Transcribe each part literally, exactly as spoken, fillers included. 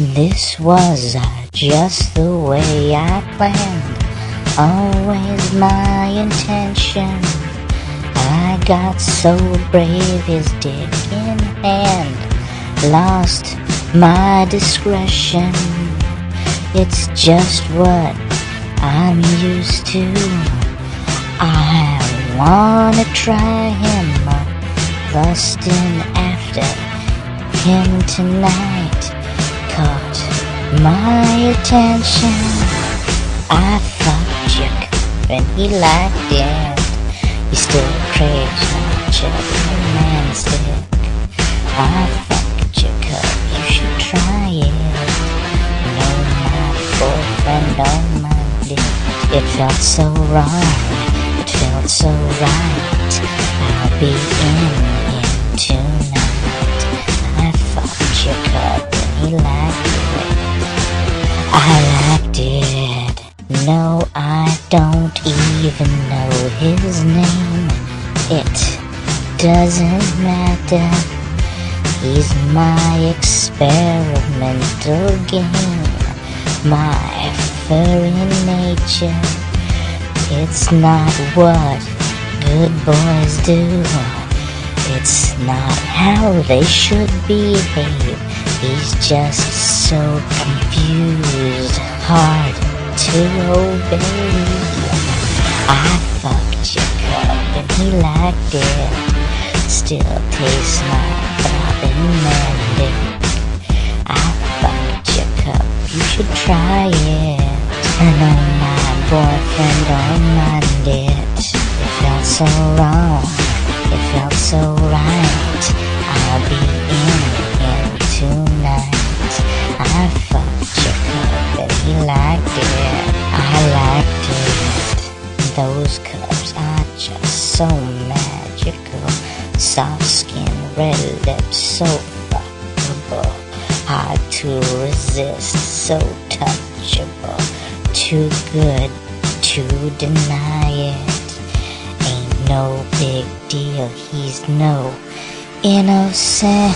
This was uh, just the way I planned, always my intention. I got so brave, his dick in hand, lost my discretion. It's just what I'm used to. I wanna try him, lusting after him tonight. Caught my attention. I fucked Jacob and he liked it. He still craves my chubby man's dick. I fucked Jacob, you should try it. No, my boyfriend don't mind it. It felt so wrong, it felt so right. I'll be in him tonight. I fucked Jacob and he liked it. I liked it. No, I don't even know his name. It doesn't matter. He's my experimental game, my furry nature. It's not what good boys do. It's not how they should behave. He's just so confused, hard to obey. I fucked Jacob and he liked it. Still tastes like Robin Mandic. I fucked Jacob, you should try it. I know my boyfriend don't mind it. It felt so wrong, it felt so right. I'll be in him tonight. I fucked Jacob and he liked it. I liked it. Those cups are just so magical. Soft skin, red lips, so fuckable. Hard to resist, so touchable. Too good to deny it. Ain't no big deal, he's no innocent.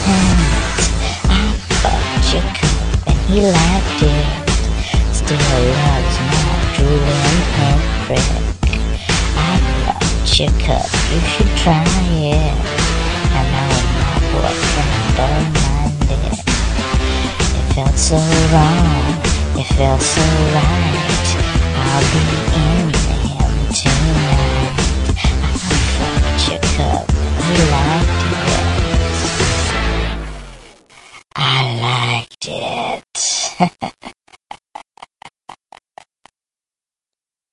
I fucked Jacob and he liked it. Still loves my drooling pink prick. I fucked Jacob, you should try it. I know my boyfriend don't mind it. It felt so wrong, it felt so right. I'll be in him tonight. I fucked Jacob, he liked it. I liked it.